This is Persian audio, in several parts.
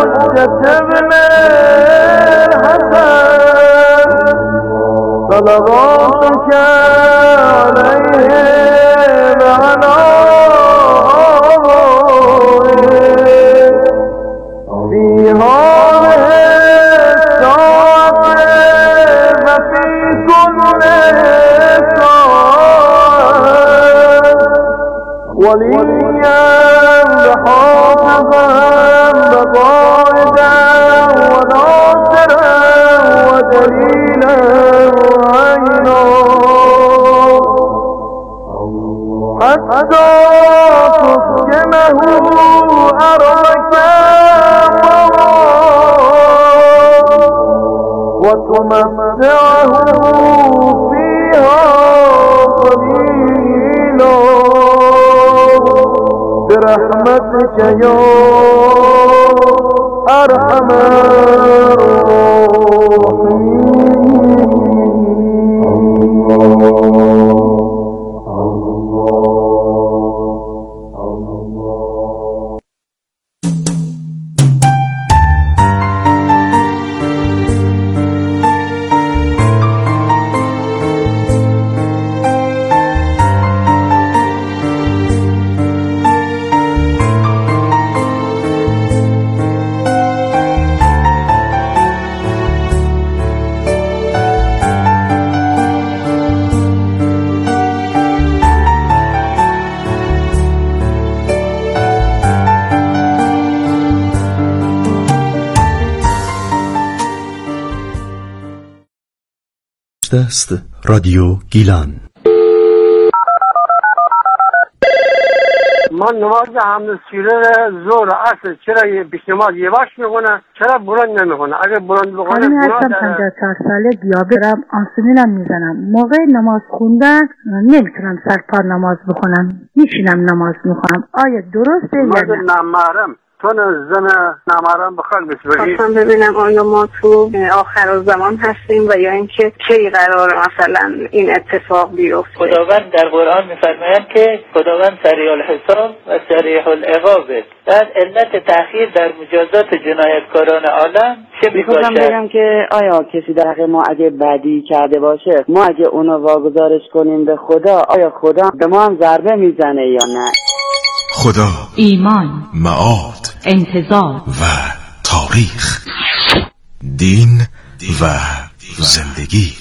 ابن الحسن صلواتك عليه وعلى في هذه الساعة وفي كل ساعة وليا وحافظا وقائدا وناصرا ودليلا وعينا حتى تسكنه أرضك وتمتعه فيها قليلا برحمتك يا أرحم است رادیو گیلان. من نماز حمد سیره ظهر عصر چرا بیشتر یواش میخونه چرا بلند نمیخونه؟ اگه بلند بخونه من هستم 54 ساله دیابتم، آنسولینم میزنم. موقع نماز خوندن نمیتونم سرپا نماز بخونم، میشینم نماز میخونم. آیا درسته یا نه؟ من نامحرم چون زن نامحرم بخواد بسپری. خواستم ببینم آیا ما تو آخر زمان هستیم و یا اینکه کی قرار مثلا این اتفاق بیفته؟ خداوند در قرآن میفرماید که خداوند سریع الحساب و سریع العقاب است. بعد علت تأخیر در مجازات جنایتکاران عالم چه میباشد؟ میخواستم بگم که آیا کسی در حق ما اگه بدی کرده باشه، ما اگه اونو واگذارش کنیم به خدا، آیا خدا به ما هم ضربه میزنه یا نه؟ خدا، ایمان، معاد، انتظار و تاریخ، دین و زندگی.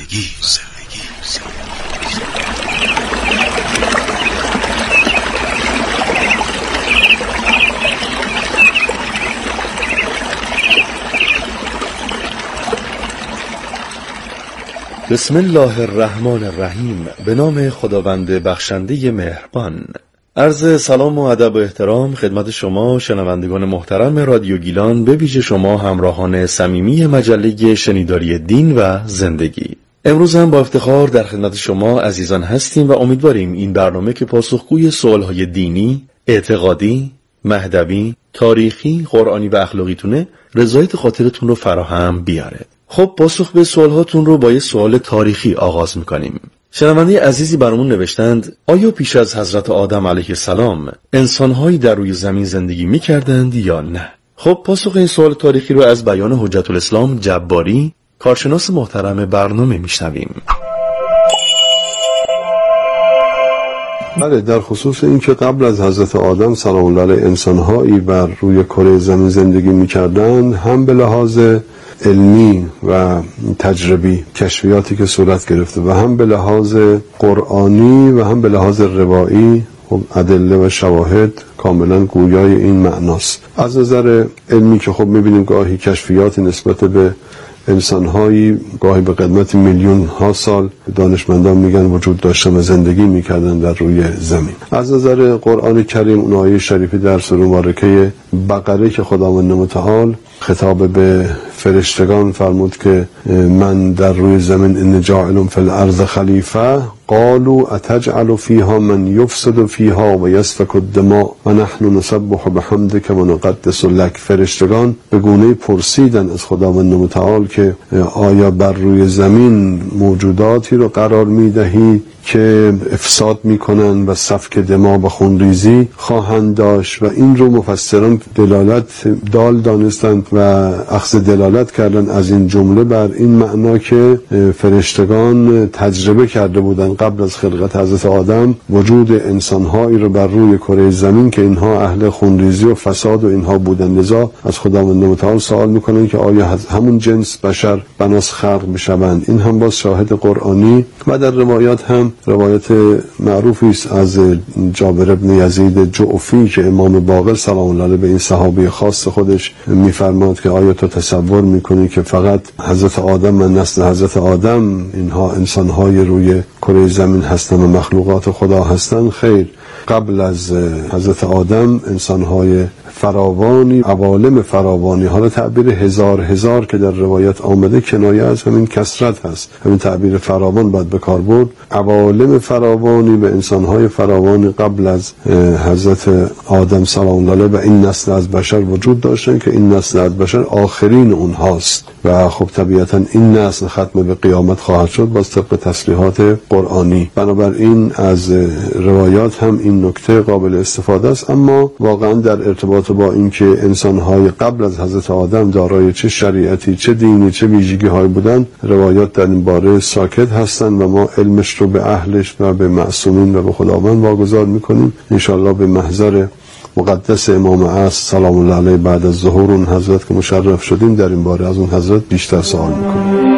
بسم الله الرحمن الرحیم. به نام خداوند بخشنده مهربان. عرض سلام و ادب و احترام خدمت شما شنوندگان محترم رادیو گیلان، به ویژه شما همراهان صمیمی مجله شنیداری دین و زندگی. امروز هم با افتخار در خدمت شما عزیزان هستیم و امیدواریم این برنامه که پاسخگوی سوالهای دینی، اعتقادی، مهدوی، تاریخی، قرآنی و اخلاقیتونه رضایت خاطرتون رو فراهم بیاره. خب پاسخ به سوالهاتون رو با یه سوال تاریخی آغاز میکنیم. شنونده عزیزی برامون نوشتند آیا پیش از حضرت آدم علیه السلام انسانهایی در روی زمین زندگی میکردند یا نه؟ خب پاسخ این سوال تاریخی رو از بیان حجت الاسلام جباری، کارشناس محترم برنامه میشنویم. بله، در خصوص این که قبل از حضرت آدم سلام الله علیه انسانهایی بر روی کره زمین زندگی میکردند، هم به لحاظ علمی و تجربی کشفیاتی که صورت گرفته و هم به لحاظ قرآنی و هم به لحاظ روایی ادله و شواهد کاملا گویای این معناست. از نظر علمی که خب میبینیم گاهی کشفیات نسبت به انسانهایی گاهی به قدمت میلیون ها سال دانشمندان میگن وجود داشتن و زندگی میکردن در روی زمین. از نظر قرآن کریم اون آیه شریفی در سوره مبارکه بقره که خداوند متعال خطاب به فرشتگان فرمود که من در روی زمین ان جاعل فی الارض خلیفه قالوا اتجعل فيها من يفسد فيها ويسفك الدماء ونحن نسبح بحمدك ونقدس لك. فرشتگان به گونه پرسیدن از خداوند متعال که آیا بر روی زمین موجوداتی رو قرار میدهی که افساد میکنن و سفک دماء و خونریزی خواهند داشت و این رو مفسران دلالت دال دانستند و اخذ دلالت کردن از این جمله بر این معنا که فرشتگان تجربه کرده بودند قبل از خلقت حضرت آدم وجود انسانهایی رو بر روی کره زمین که اینها اهل خونریزی و فساد و اینها بودند. لذا از خداوند متعال سوال میکنن که آیا همون جنس بشر بناس خلق بشوند. این هم باز شاهد قرآنی و در روایات هم روایت معروفی است از جابر بن یزید جعفی که امام باقر سلام الله علیه به این صحابی خاص خودش میفرماد که آیا تو تصور میکنی که فقط حضرت آدم و نسل حضرت آدم اینها انسانهای روی کره زمین هستند و مخلوقات خدا هستند؟ خیر، قبل از حضرت آدم انسانهای فراوانی، عوالم فراوانی، حالا تعبیر هزار که در روایت آمده کنایه از همین کثرت هست، همین تعبیر فراوان باید به کار برد. عوالم فراوانی و انسانهای فراوانی قبل از حضرت آدم سلام الله علیه و این نسل از بشر وجود داشتن که این نسل از بشر آخرین اونهاست و خب طبیعتا این نسل ختم به قیامت خواهد شد باز طبق تسلیحات قرآنی. بنابراین از روایات هم این نکته قابل استفاده است، اما واقعا در ارتباط با اینکه انسان‌های قبل از حضرت آدم دارای چه شریعتی، چه دینی، چه ویژگی‌هایی بودند، روایات در این باره ساکت هستند و ما علمش رو به اهلش و به معصومین و به خداوند واگذار می‌کنیم. ان شاءالله به محضر مقدس امام عصر سلام الله علیه بعد از ظهور اون حضرت که مشرف شدیم در این باره از اون حضرت بیشتر سوال می‌کنیم.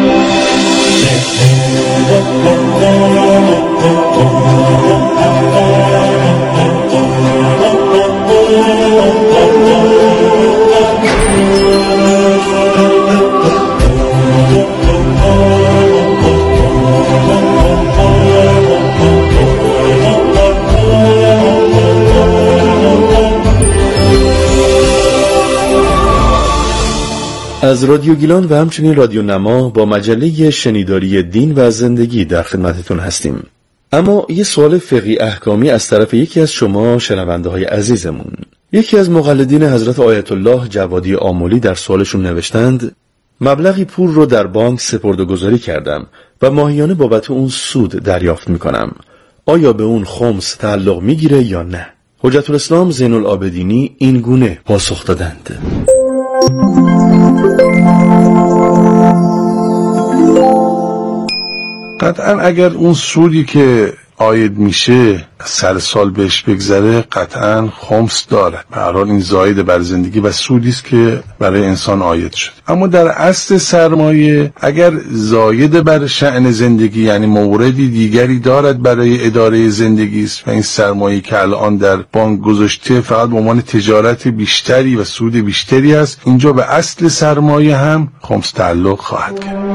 از رادیو گیلان و همچنین رادیو نما با مجله شنیداری دین و زندگی در خدمتتون هستیم. اما یه سوال فقهی احکامی از طرف یکی از شما شنونده های عزیزمون. یکی از مقلدین حضرت آیت الله جوادی آملی در سوالشون نوشتند مبلغی پول رو در بانک سپرده‌گذاری کردم و ماهیانه بابت اون سود دریافت میکنم. آیا به اون خمس تعلق میگیره یا نه؟ حجت الاسلام زین العابدینی این گونه پاسخ دادند. قطعا اگر اون سودی که عاید میشه سر سال بهش بگذره قطعا خمس دارد. به هر حال این زاید بر زندگی و سودی است که برای انسان عاید شد. اما در اصل سرمایه اگر زاید بر شأن زندگی یعنی موردی دیگری دارد برای اداره زندگی است و این سرمایه که الان در بانک گذاشته فقط به عنوان تجارت بیشتری و سود بیشتری است، اینجا به اصل سرمایه هم خمس تعلق خواهد کرد.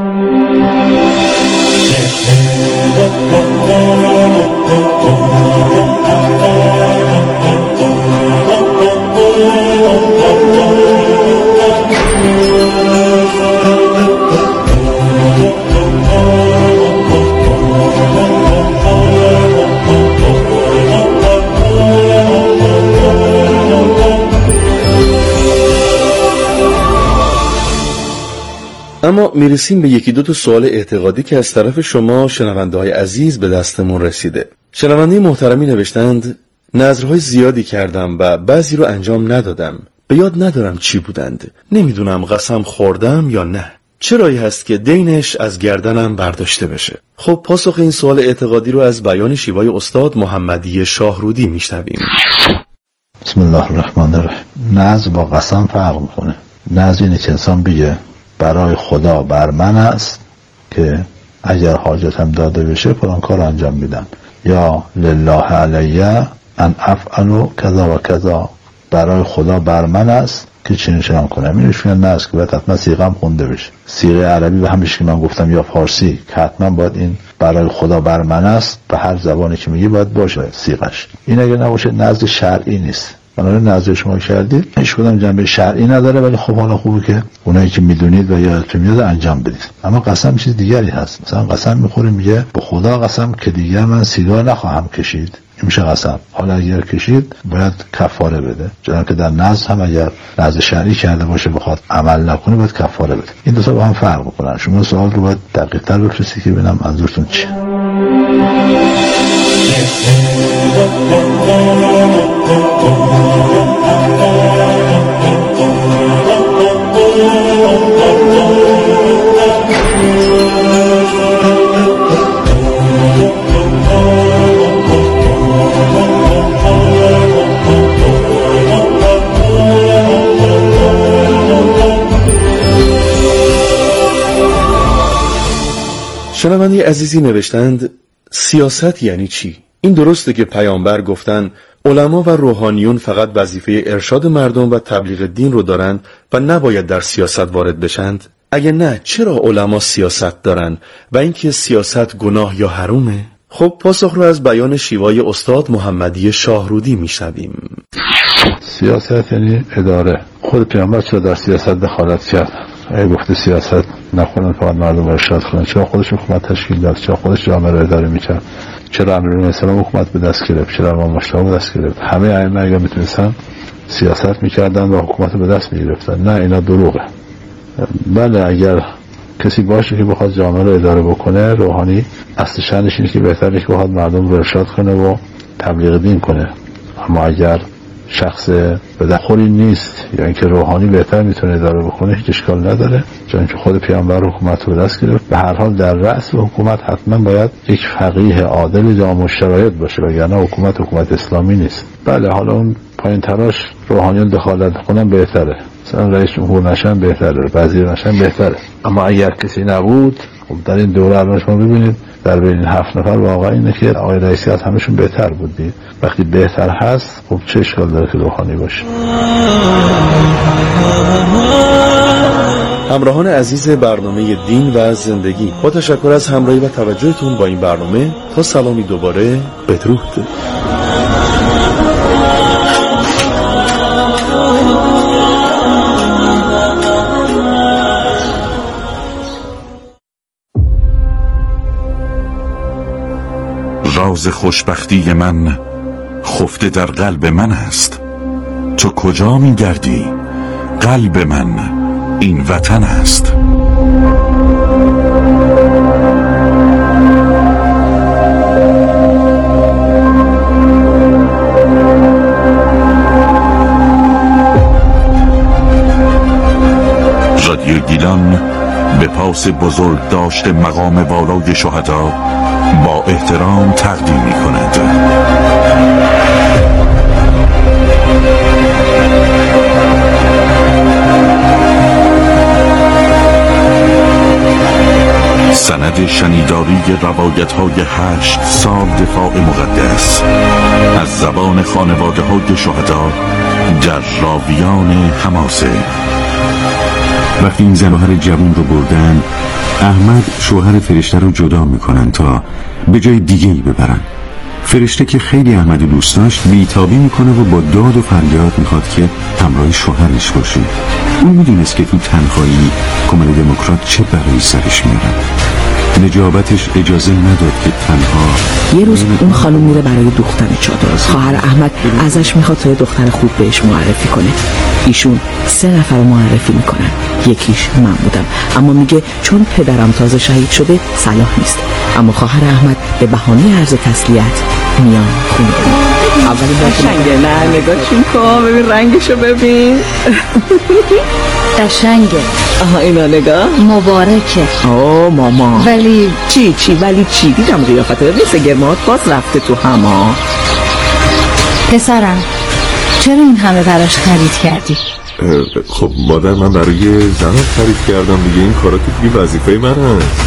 اما میرسیم به یکی دو تا سوال اعتقادی که از طرف شما شنونده های عزیز به دستمون رسیده. شنونده محترمی نوشتند نذرهای زیادی کردم و بعضی رو انجام ندادم. به یاد ندارم چی بودند. نمیدونم قسم خوردم یا نه. چه رایی هست که دینش از گردنم برداشته بشه؟ خب پاسخ این سوال اعتقادی رو از بیان شیوای استاد محمدی شاهرودی میشنویم. بسم الله الرحمن الرحیم. نذر با قسم فرق میکنه. نذر اینه که انسان بگه برای خدا بر من است که اگر حاجتم داده بشه فلان کار انجام میدم، یا لله علی ان افعل کذا و کذا، برای خدا بر من است که چنین چنان کنم. اینش میگن نه است که باید حتما صیغه هم خونده بشه، صیغه عربی و همیشه که من گفتم یا فارسی که حتما باید این برای خدا بر من است به هر زبانی که میگی باید باشه صیغش. این اگر نباشه نزد شرعی نیست. بنابراین نظر شما کردید هیچ کدام جنبه شرعی نداره، ولی خب حالا خوبه که اونایی که میدونید و یادتون میاد انجام بدید. اما قسم چیز دیگری هست. مثلا قسم میخوره میگه به خدا قسم که دیگر من سیگار نخواهم کشید، این میشه قسم. حالا اگر کشید باید کفاره بده، چون که در نذر هم اگر نذر شرعی کرده باشه بخواد عمل نکنه باید کفاره بده. این دو تا با هم فرق میکنن. شما سوال رو باید دقیق‌تر بپرسید که ببینم منظورتون چیه. شنونده عزیزی نوشتند سیاست یعنی چی؟ این درسته که پیامبر گفتن علما و روحانیون فقط وظیفه ارشاد مردم و تبلیغ دین رو دارند و نباید در سیاست وارد بشند؟ اگه نه چرا علما سیاست دارن و اینکه سیاست گناه یا حرومه؟ خب پاسخ رو از بیان شیوای استاد محمدی شاهرودی میشنویم. سیاست یعنی اداره. خود پیامبر چرا در سیاست دخالت کرد؟ اگه گفته سیاست نکنن فقط مردم رو ارشاد کنن، چرا خودش حکومت تشکیل داد؟ چرا خودش جامعه رو اداره میکرد؟ چرا امیرالمومنین اسلام حکومت به دست گرفت؟ چرا امام مجتبی به دست گرفت؟ همه ائمه اگه میتونستن سیاست میکردن و حکومت رو به دست میگرفتن. نه، اینا دروغه. بله اگر کسی باشه که بخواد جامعه رو اداره بکنه، روحانی اصل شأنش اینه که بهتره که بخواد مردم رو ارشاد کنه و تبلیغ دین کنه. اما اگر شخص به دخولی نیست یا اینکه روحانی بهتر میتونه اداره بکنه، هیچ اشکال نداره، چون که خود پیامبر حکومت رو به دست گرفت. به هر حال در رأس حکومت حتما باید یک فقیه عادل جامع الشرایط باشه، وگرنه حکومت اسلامی نیست. بله حالا اون پایین تراش روحانیون دخالت کنن بهتره، مثلا رئیس جمهور نشن بهتره، وزیر نشن بهتره. اما اگر کسی نبود، خب در این دوره الان شما ببینید در بین 7 نفر واقعا اینه که آقای رئیسی از همشون بهتر بود. وقتی بهتر هست خب چه اشکال داره که روحانی باشه؟ همراهان عزیز برنامه دین و زندگی، با تشکر از همراهی و توجهتون با این برنامه، تا سلامی دوباره، بدرود. راز خوشبختی من خفته در قلب من است. تو کجا می گردی؟ قلب من این وطن است. رادیو گیلان به پاس بزرگ داشته مقام والای شهدا با احترام تقدیم می کند. سند شنیداری روایت های 8 سال دفاع مقدس از زبان خانواده های شهدا در راویان حماسه. وقتی این زنوهر جوان رو بردن، احمد شوهر فرشته رو جدا میکنن تا به جای دیگه ای ببرن. فرشته که خیلی احمد رو دوست داشت بیتابی میکنه و با داد و فریاد میخواد که همراه شوهرش باشه. اون میدونست که تو تنهایی کمل دموکرات چه بلایی سرش میارن. نجابتش اجازه نداد که تنها. یه روز اون خانم میره برای دختر چادر. خواهر احمد ازش میخواد تا دختر خوب بهش معرفی کنه. ایشون 3 نفر رو معرفی میکنن. یکیش من بودم، اما میگه چون پدرم تازه شهید شده صلاح نیست. اما خواهر احمد به بهانه عرض تسلیت میان خونه. اولی قشنگه، نه نگاهشون کن، ببین رنگشو ببین. قشنگه. آها اینا نگاه مبارکه. آه ماما ولی چی دیدم قیافت ببین سگرمات باز رفته تو هما. پسرم چرا این همه براش خرید کردی؟ خب مادر من برای زنم خرید کردم دیگه، این کارا که دیگه وظیفه من هست.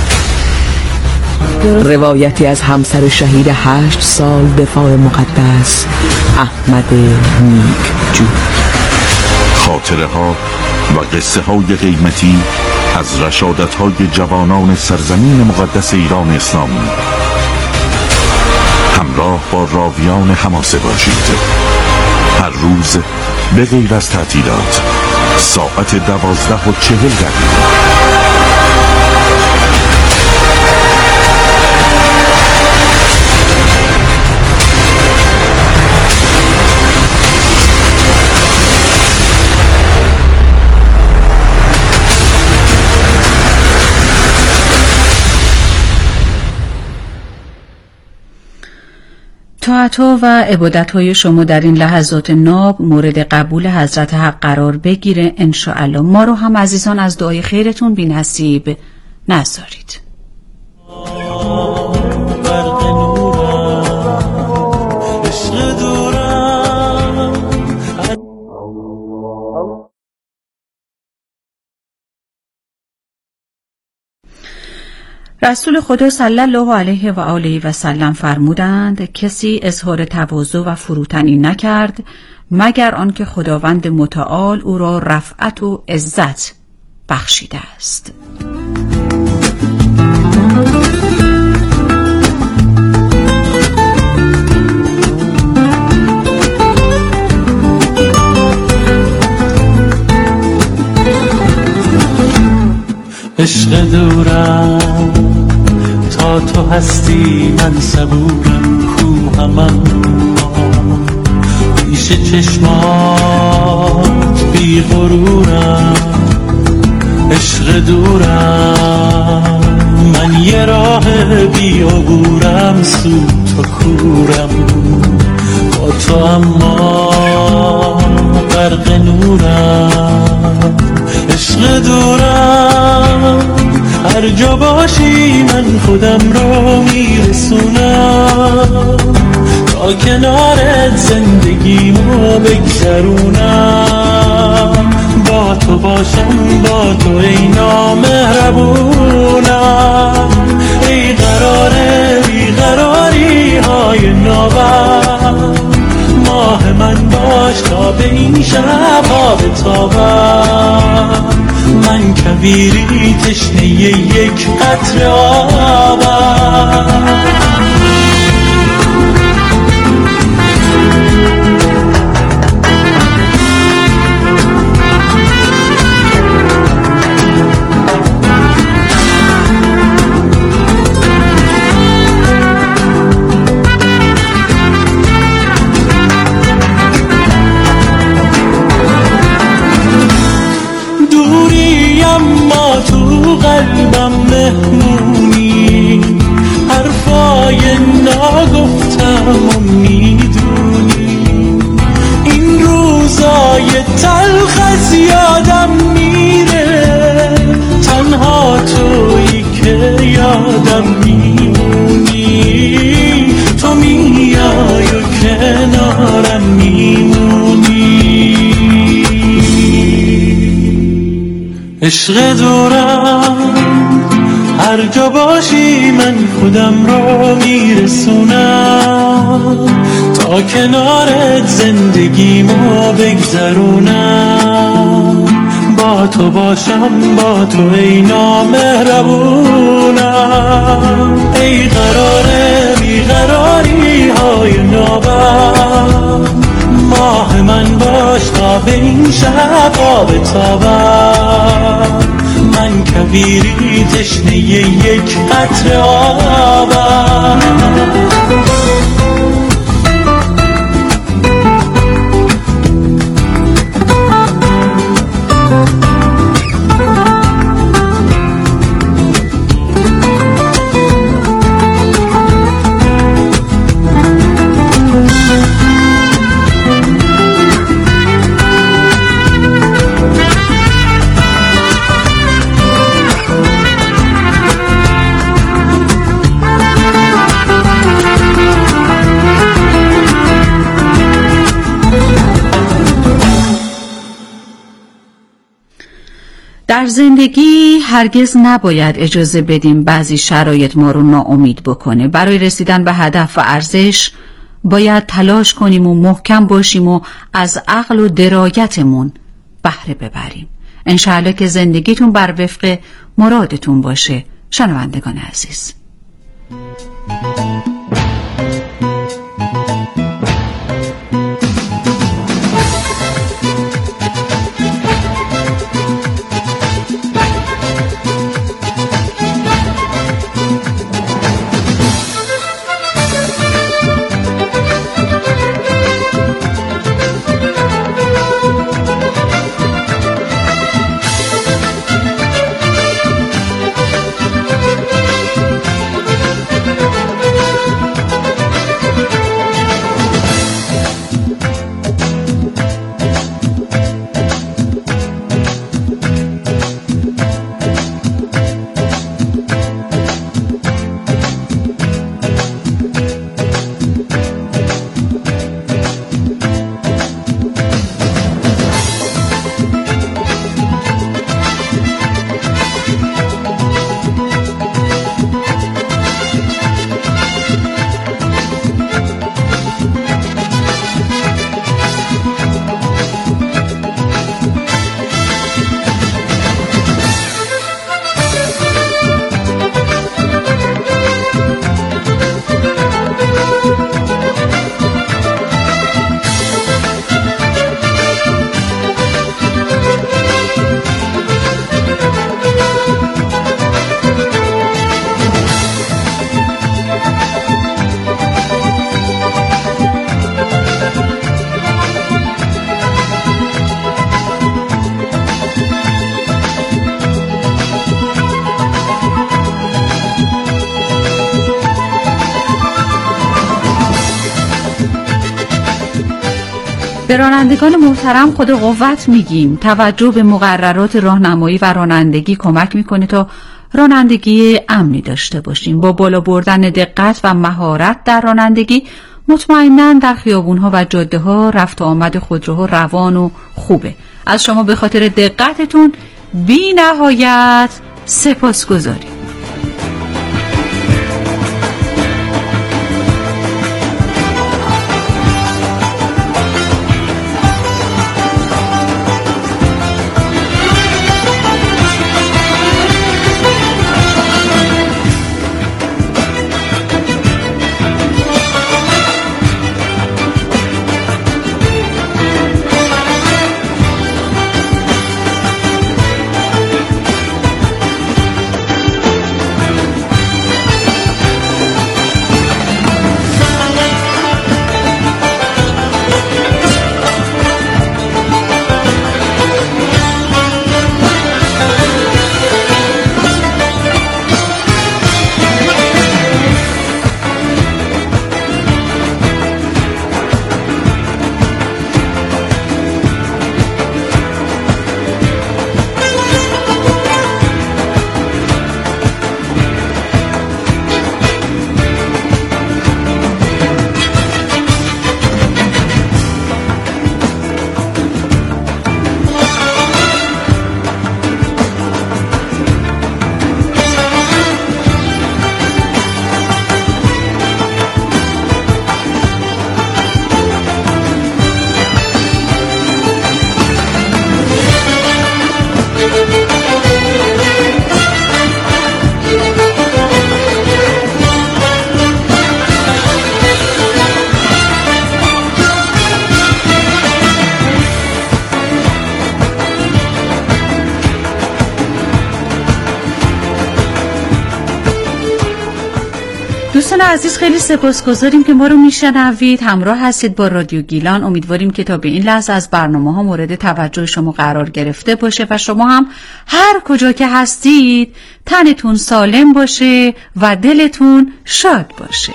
روایتی از همسر شهید 8 سال دفاع مقدس احمد نیکجو. خاطره ها و قصه های قیمتی از رشادت های جوانان سرزمین مقدس ایران اسلامی. همراه با راویان حماسه باشید. هر روز به غیر از تعطیلات ساعت 12:40. اطاعت‌ها و عبادت‌های شما در این لحظات ناب مورد قبول حضرت حق قرار بگیره انشاءالله. ما رو هم عزیزان از دعای خیرتون بی نصیب نذارید. رسول خدا صلی الله علیه و آله و سلم فرمودند کسی اظهار تواضع و فروتنی نکرد مگر آنکه خداوند متعال او را رفعت و عزت بخشیده است. عشق دورم تا تو هستی من صبورم کوهمم پیش چشمات بی غرورم. عشق دورم من یه راه بی عبورم سود تو کورم با تو اما غرق نورم. عشق دورم هر جا باشی من خودم رو میرسونم تا کنارت زندگیمو بگذرونم. با تو باشم با تو ای نامهربونم ای قرار بیقراری های نابم. ماه من باش تا به این شب ها بتابم. من کویری تشنه یک قطره آبم. قلبم مهمونی حرفای ناگفتم و میدونی این روزای تلخ از یادم میره تنها تویی که یادم میمونی. تو میای و کنارم میمونی. عشق دورم هر جا باشی من خودم رو میرسونم تا کنارت زندگیمو بگذرونم. با تو باشم با تو ای نامهربونم ای قرار بیقراری های نابم. ماه من باش تا به این شب ها بتابم. من کویری تشنه یک قطره آبم. در زندگی هرگز نباید اجازه بدیم بعضی شرایط ما رو ناامید بکنه. برای رسیدن به هدف و ارزش باید تلاش کنیم و محکم باشیم و از عقل و درایتمون بهره ببریم. انشاءالله که زندگیتون بر وفق مرادتون باشه. شنوندگان عزیز، به رانندگان محترم خدا قوت میگیم. توجه به مقررات راهنمایی و رانندگی کمک میکنه تا رانندگی امنی داشته باشیم. با بالا بردن دقت و مهارت در رانندگی مطمئناً در خیابون‌ها و جاده‌ها رفت و آمد خودروها روان و خوبه. از شما به خاطر دقتتون بی نهایت سپاسگزاریم. دوستان عزیز خیلی سپاسگزاریم که ما رو میشنوید، همراه هستید با رادیو گیلان. امیدواریم که تا به این لحظه از برنامه‌ها مورد توجه شما قرار گرفته باشه و شما هم هر کجا که هستید تنتون سالم باشه و دلتون شاد باشه.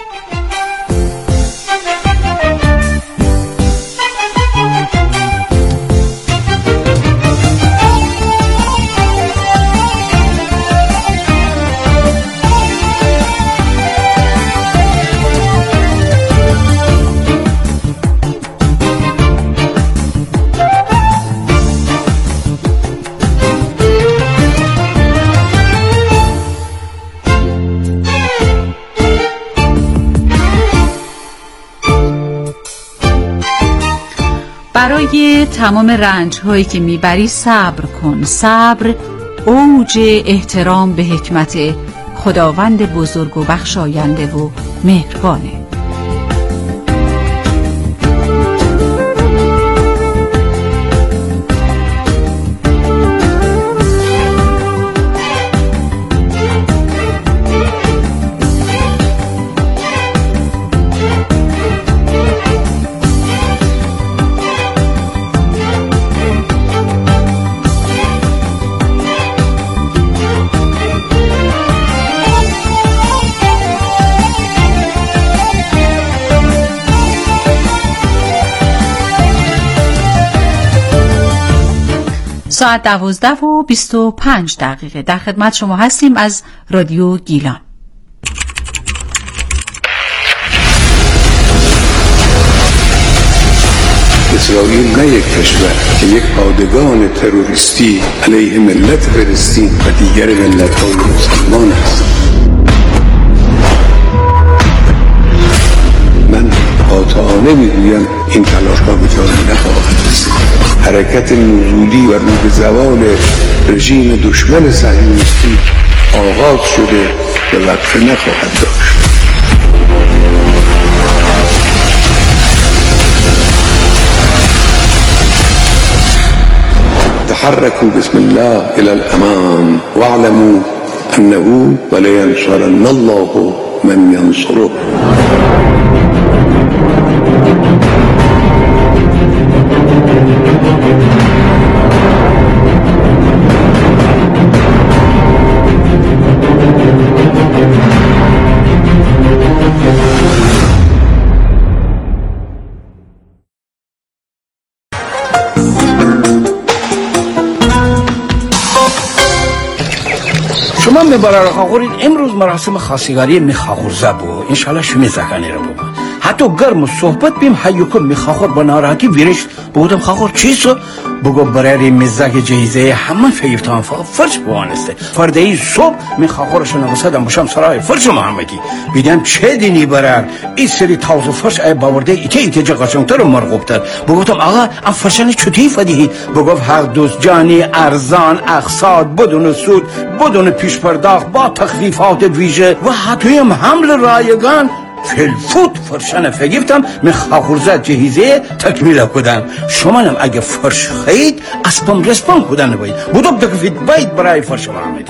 برای تمام رنج هایی که میبری صبر کن. صبر اوج احترام به حکمت خداوند بزرگ و بخشاینده و مهربانه. ساعت 12:25 در خدمت شما هستیم از رادیو گیلان. اسرائیل نه یک کشور که یک پادگان تروریستی علیه ملت فلسطین و دیگر ملت‌های مسلمان است. من قاطعانه میگویم این تلاش‌ها به جایی نخواهد رسید. حرکت نزولی و رو به زوال رژیم دشمن صهیونیستی آغاز شده و وقفه نخواهد داشت. تحركوا بسم الله إلى الأمام واعلموا أنه ولينصرن الله من ينصره. تمام میبره خاخورید. امروز مراسم خواستگاری میخاخورزه بود، انشالله شمی زکنی رو بود. حتی گرم و صحبت بیم حیوکم میخاخور با ناراحتی ویرش بودم خاخور چیزو بگو برای مزاق جهیزه همه فیفتان فرش بوانسته. فرده ای صبح میخاخورشو نگسدم باشم سرای فرش محمدی بیدم چه دینی برر این سری تاوز و فرش ای باورده ایته جا قشنگتر و مرغوبتر. بگوتم آقا این فرشن چطوری فدیهی؟ بگو هر دوست جانی ارزان اقساط بدون سود بدون پیش پرداخت با تخفیفات ویژه و حتی هم حمل رایگان فلفوت فرشن فگیفتم میخاخورزه جهیزه تکمیل کدن. شما هم اگه فرش خید اسپم رسپم کدن نباید بودم تکفید باید برای فرش محمدی.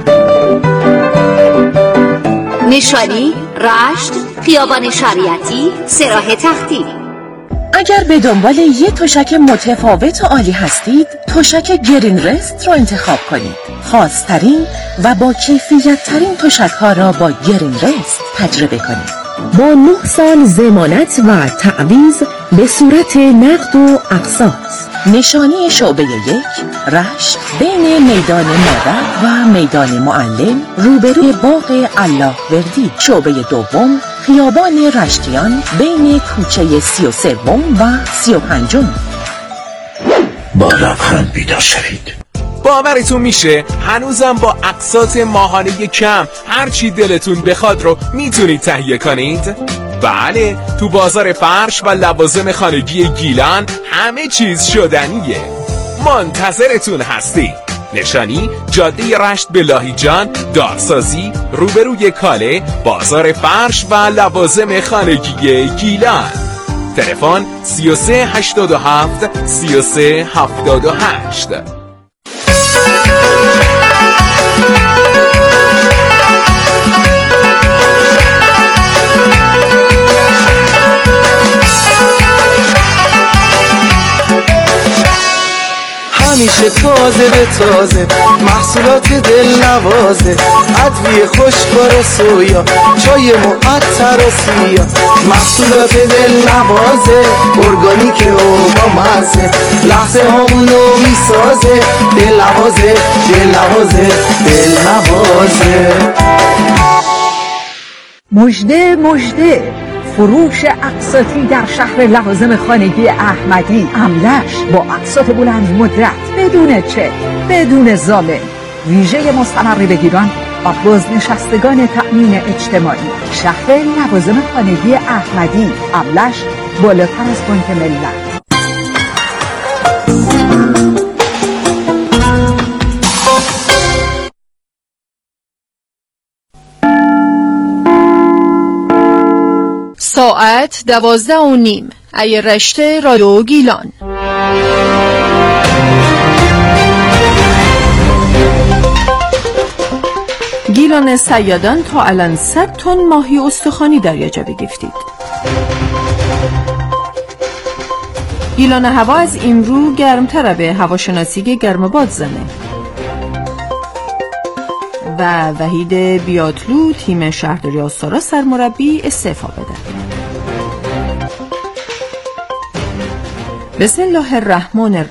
نشانی، رشت، خیابان شریعتی، سراح تختی. اگر به دنبال یه تشک متفاوت و عالی هستید، تشک گرین رست رو انتخاب کنید. خاص‌ترین و با کیفیت ترین تشک ها را با گرین رست تجربه کنید. با 9 سال ضمانت و تعویض به صورت نقد و اقساط. نشانی شعبه 1 رشت بین میدان مادر و میدان معلم روبروی باغ الله وردی. شعبه 2 خیابان رشتیان بین کوچه 33 و 35. با لبخند بیدار شوید. باورتون میشه هنوزم با اقساط ماهانه کم هر چی دلتون بخواد رو میتونید تهیه کنید؟ بله، تو بازار فرش و لوازم خانگی گیلان همه چیز شدنیه. منتظرتون هستی. نشانی جاده رشت به لاهیجان دارسازی روبروی کاله بازار فرش و لوازم خانگی گیلان. تلفن 3387 3378. همیشه تازه به تازه محصولات دل نوازه ادویه خوشبار و سویا چای معطر و سیا محصولات دل نوازه ارگانیک و با مزه لحظه همونو میسازه دل نوازه دل نوازه دل نوازه. مژده مژده فروش اقساطی در شهر لوازم خانگی احمدی املش با اقساط بلند مدت بدون چک بدون ضامن ویژه مستمر بگیران و بازنشستگان تأمین اجتماعی. شهر لوازم خانگی احمدی املش بالاتر از بانک ملت. ساعت 12:30 ای رشته رادیو گیلان. گیلان صیادان تا الان 100 تن ماهی استخوانی دریاچه گرفتید. گیلان هوا از این رو گرمتره به هواشناسی گرم باد زنه و وحید بیاتلو تیم شهرداری آستارا سرمربی استعفا بده. بسم الله الرحمن الرحیم.